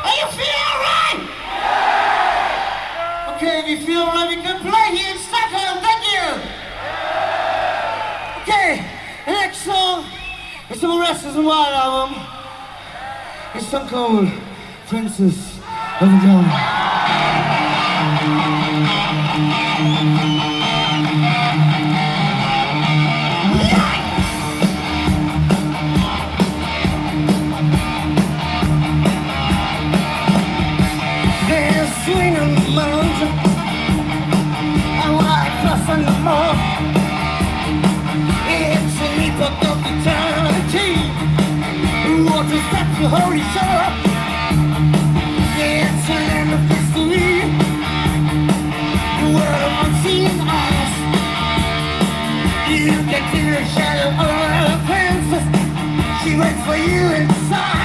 Are you feeling alright? Okay, if you feel alright, you can play here in Stockholm. Thank you. Okay, the next song is from the Restless and Wild album. It's song called Princess of the Dawn. Swinging the mountain, and white cross on the moor. It's a leap of eternity. Water steps the holy shore. It's a land of history. The world of unseen eyes. You can see the shadow of a princess. She waits for you inside.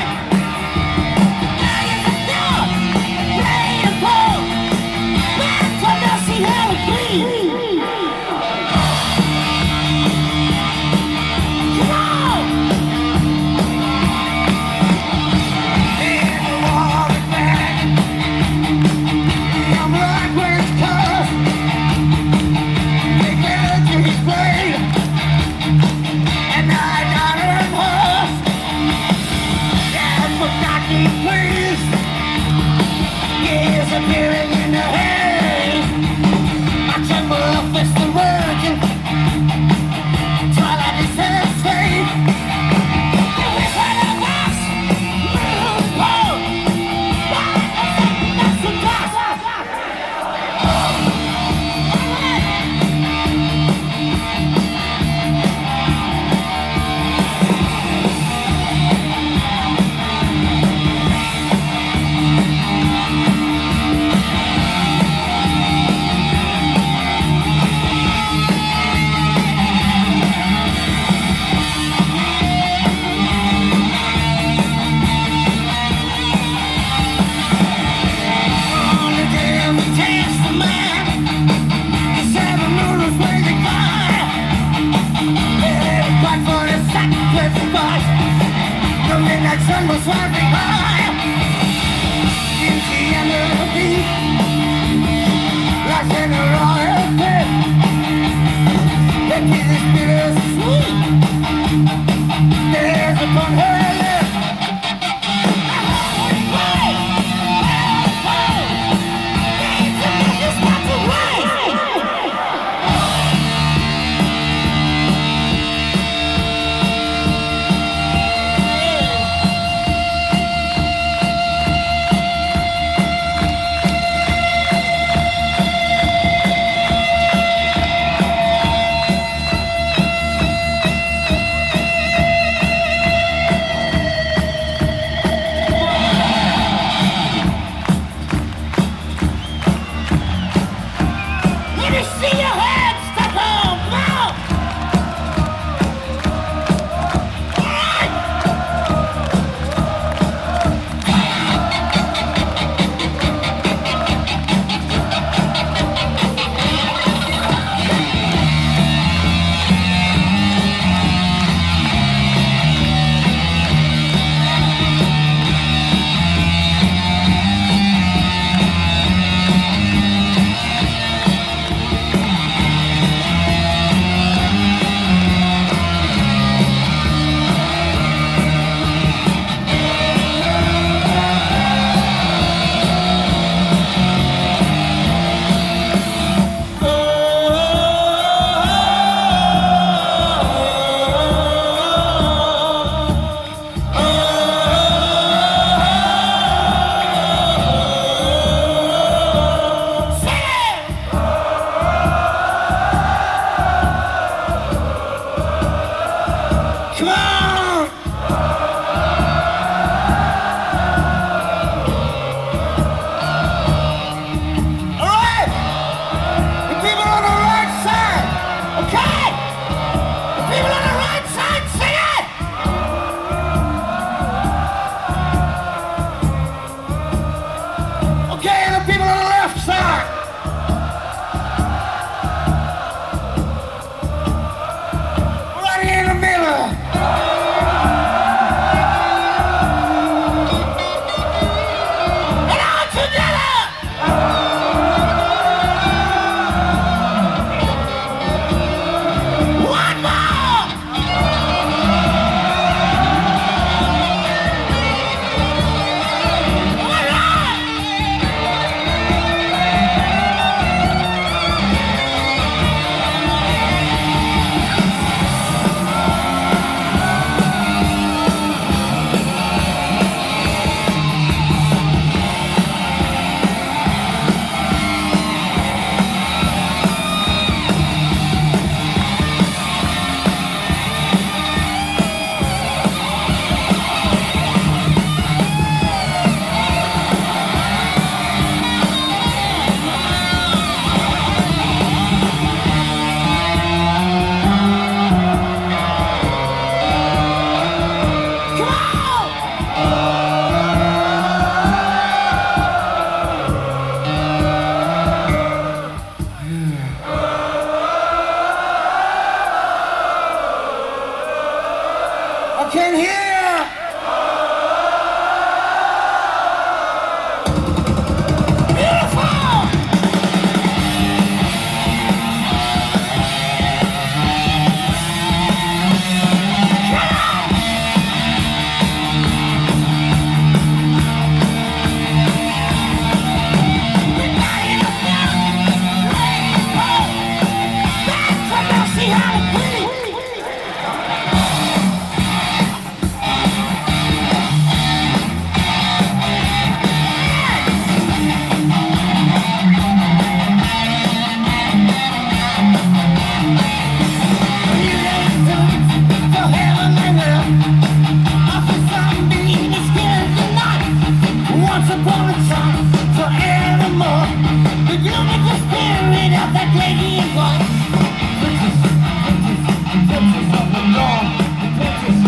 once upon a time forevermore. But you make the spirit of that lady in white. Princess, princess of the dawn. The princess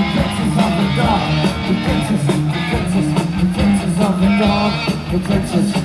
of the dawn. The princess of the dawn. The princess.